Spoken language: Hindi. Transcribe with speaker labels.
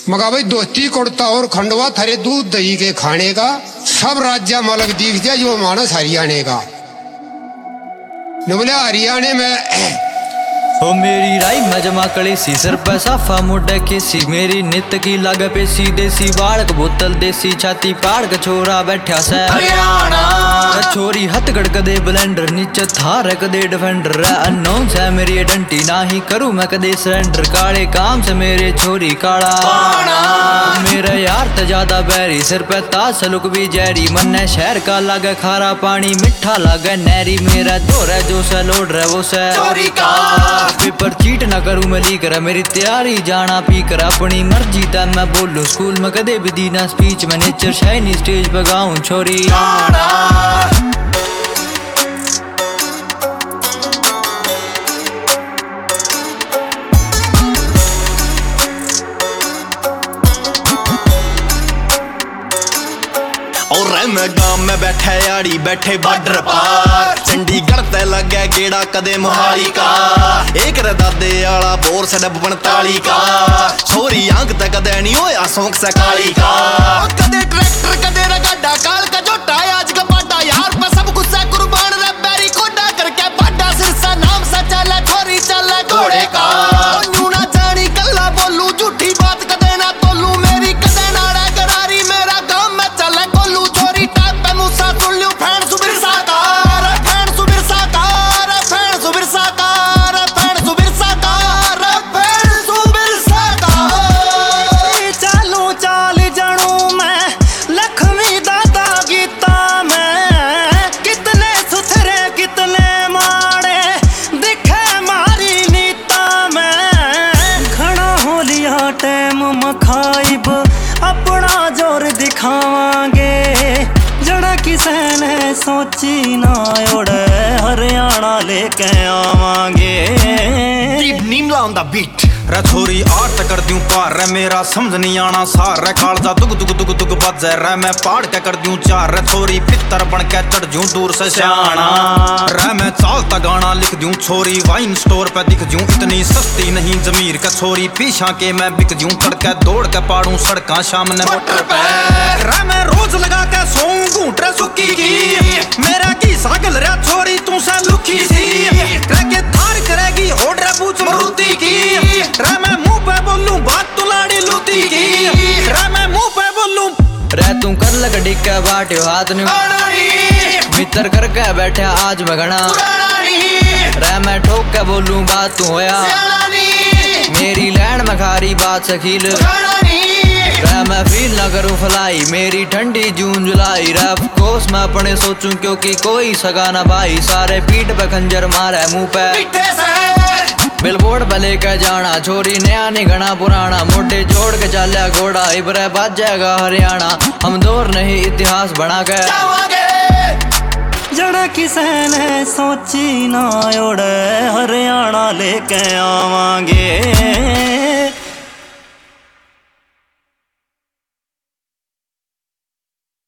Speaker 1: मगा भाई दोस्ती कुर्ता और खंडवा थरे दूध दही के खाने का सब राज्य मलक दिख जाए जो मानस हरियाणे का न बोले हरियाणे में
Speaker 2: ओ मेरी राई में जमा कड़ी सी सर पे साफा मुड्डे किसी मेरी नित की लग पे सी देसी बाड़क बोतल देसी छाती पाड़ के छोरा बैठा से हरियाणा छोरी हथ गड़क दे ब्लेंडर नीचे थार कदे डिफेंडर अननोन से मेरी डंटी ना ही करूं मैं कदे सरेंडर काले काम से मेरे छोरी काला मेरा यार तो ज्यादा बैरी सिर पे तासलुक भी जैरी मन शहर का लागे खारा पानी मिठा लागे नहरी मेरा जोर है जो से लोड रहे वो से चोरी का पेपर चीट ना करूं मैं लीक रहा मेरी तैयारी जाना पी कर अपनी मर्जी तब मैं बोलूं स्कूल में कदे भी दी ना स्पीच में नेचर शाइनी स्टेज पे गाऊं छोरी
Speaker 3: और मैं गांव में बैठे याड़ी बैठे बॉर्डर पार चंडीगढ़ ते लगे गेड़ा कदे मोहाली का एक दादे आला बोर से डब 45 का छोरी आंख ते कदे नहीं होया सौंक से काली का कदे ट्रैक्टर कदे रगाडा काल का जोटा आज का बाटा यार पे सब कुछ से कुर्बान रे बैरी कोडा करके बाटा सिरसा नाम सा चले छोरी चले घोड़े का न्यू ना जानी कल्ला बोलू झूठी बात कदे ना तोलू मेरी कदे ना रे करारी मेरा गांव में चले कोलू छोरी टाइप पे मुसा सुन लियो फैन सुबिर साकार फैन सुबिर साकार फैन सुबिर साकार फैन सुबिर साकार फैन सुबिर साकार
Speaker 4: चालू चाल जानू मैं लक्ष्मी दादा गीता में कितने सुथरे कितने माड़े दिखे मारी नीता में घना हो लिया टाइम मखाइब अपना जोर दिखावांगे जड़ा किसान है सोची ना उड़े हरियाणा लेके आवांगे
Speaker 3: नीमला ऑन द बीट
Speaker 5: रे छोरी आर्ट कर दूं पार रे मेरा समझ नहीं आना सार रे कालजा दुग दुग दुग दुग बजे रे मैं पाड़ के कर दूं चार रे छोरी पितर बन के चढ़ जूं दूर से सियाना रे मैं चालता गाना लिख दूं छोरी वाइन स्टोर पे दिख जूं इतनी सस्ती नहीं जमीर का छोरी पीछा के मैं बिक जूं चढ़ के दौड़ के पाड़ूं सड़का सामने मोटर पे रे मैं रोज लगा के सोऊं घूंट सुक्की की मेरा की सागल रे छोरी तू से लुखी सी रे के थार करेगी होड़ रे पूछ मरुती की रे मैं मुंह पे बोलूं बात तू लाड़ी लूटी की रे मैं मुंह पे बोलूं
Speaker 2: रे तू कर लग डिक्का बाटियो हाथ ने मित्र करके बैठे आज मैं घना रे मैं ठोक के बोलूं बात तू होया मेरी लैंड में खारी बात सखील रे मैं फील ना करूं फलाई मेरी ठंडी जून जुलाई रे ऑफ कोर्स मैं अपने सोचूं क्योंकि कोई सगा ना भाई सारे पीठ पे खंजर मारे मुंह पे बिलबोर्ड पे लेकर जाना छोरी नया नहीं घना पुराना मोटे जोड़ के चालिया घोड़ा इबरे बाज जाएगा हरियाणा हम दौर नहीं इतिहास बना के
Speaker 4: जड़ा किसान है सोची ना उड़े हरियाणा लेके आवांगे।